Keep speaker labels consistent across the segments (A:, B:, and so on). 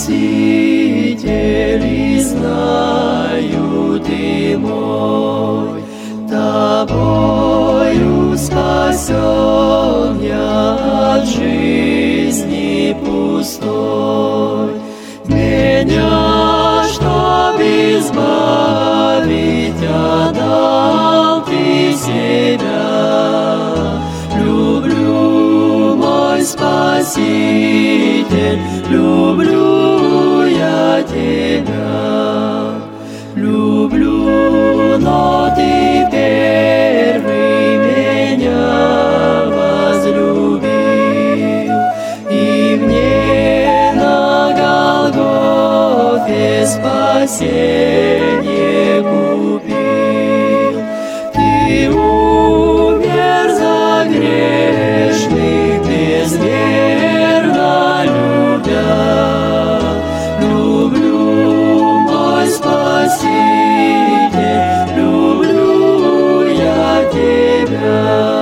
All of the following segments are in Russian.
A: Спаситель, и знаю, Ты мой, Тобою спасен я от жизни пустой. Меня, чтоб избавить, отдал Ты себя. Люблю, мой Спаситель, люблю я Тебя. Люблю, но Ты первый меня возлюбил, и мне на Голгофе спасение купил. Ты умер за грешных, безмерно любя. Люблю, мой Спаситель, люблю я Тебя.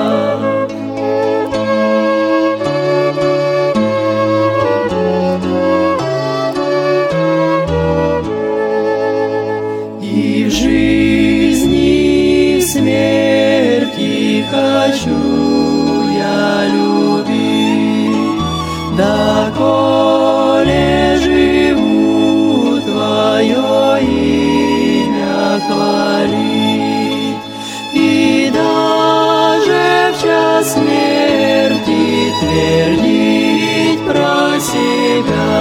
A: И в жизни, и в смерти хочу я любить, доколе живу, Твое имя хвалить. И даже в час смерти твердить про себя.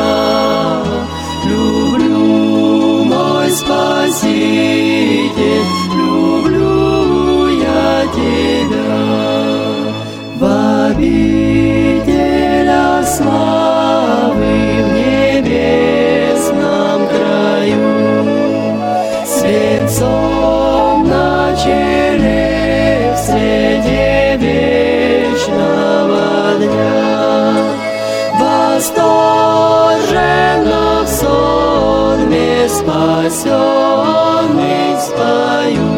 A: Люблю, мой Спаситель, люблю я Тебя. В обителях славы, в небесном краю, с венцом на челе в свете вечного дня. Восторженно в сонме спасенный спою.